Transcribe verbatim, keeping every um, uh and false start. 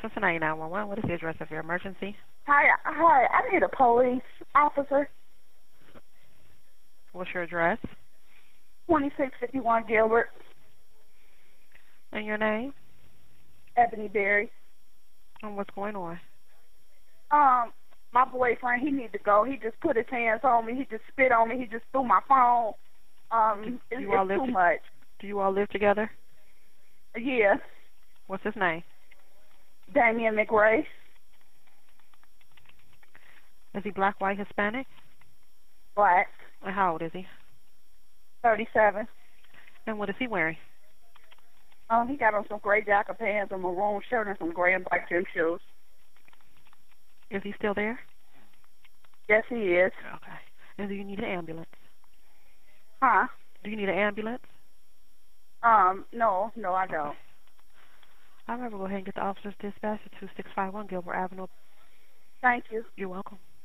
Cincinnati nine one one. What is the address of your emergency? Hi, hi. I need a police officer. What's your address? twenty-six fifty-one Gilbert. And your name? Ebony Berry. And what's going on? Um, my boyfriend, he need to go. He just put his hands on me. He just spit on me. He just threw my phone. Um, do it's, you all it's live too much. Do you all live together? Yeah. What's his name? Damian McRae. Is he black, white, Hispanic? Black. And how old is he? thirty-seven. And what is he wearing? Um, he got on some gray jacket pants, a maroon shirt, and some gray and black gym shoes. Is he still there? Yes, he is. Okay. And do you need an ambulance? Huh? Do you need an ambulance? Um, no, no, I don't. Okay. All right, we'll go ahead and get the officers dispatched to two six five one Gilbert Avenue. Thank you. You're welcome.